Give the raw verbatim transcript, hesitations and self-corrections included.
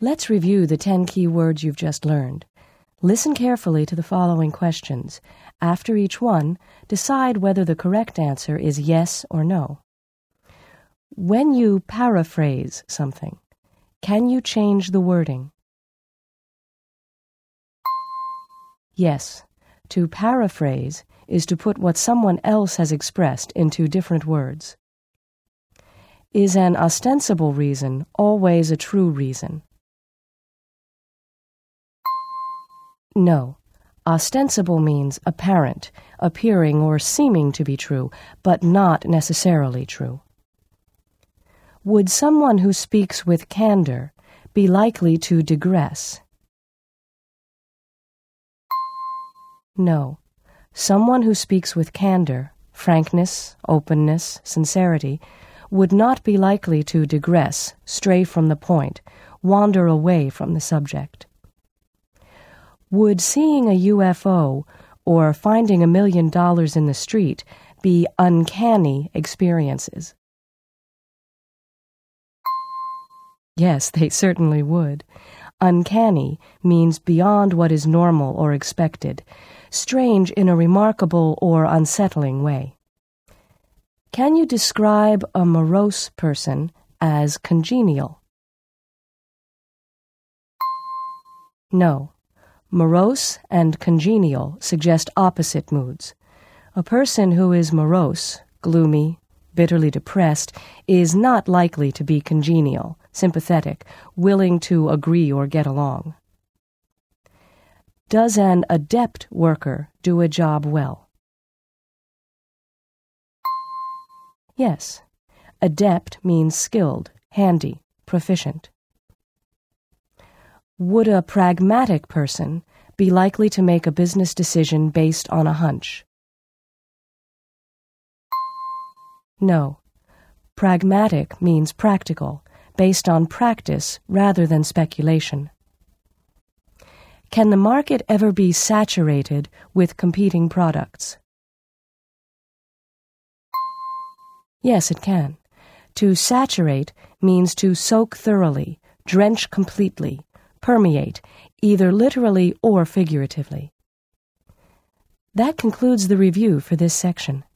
Let's review the ten key words you've just learned. Listen carefully to the following questions. After each one, decide whether the correct answer is yes or no. When you paraphrase something, can you change the wording? Yes. To paraphrase is to put what someone else has expressed into different words. Is an ostensible reason always a true reason? No. Ostensible means apparent, appearing or seeming to be true, but not necessarily true. Would someone who speaks with candor be likely to digress? No. Someone who speaks with candor, frankness, openness, sincerity, would not be likely to digress, stray from the point, wander away from the subject. Would seeing a U F O or finding a million dollars in the street be uncanny experiences? Yes, they certainly would. Uncanny means beyond what is normal or expected, strange in a remarkable or unsettling way. Can you describe a morose person as congenial? No. Morose and congenial suggest opposite moods. A person who is morose, gloomy, bitterly depressed, is not likely to be congenial, sympathetic, willing to agree or get along. Does an adept worker do a job well? Yes. Adept means skilled, handy, proficient. Would a pragmatic person be likely to make a business decision based on a hunch? No. Pragmatic means practical, based on practice rather than speculation. Can the market ever be saturated with competing products? Yes, it can. To saturate means to soak thoroughly, drench completely, permeate, either literally or figuratively. That concludes the review for this section.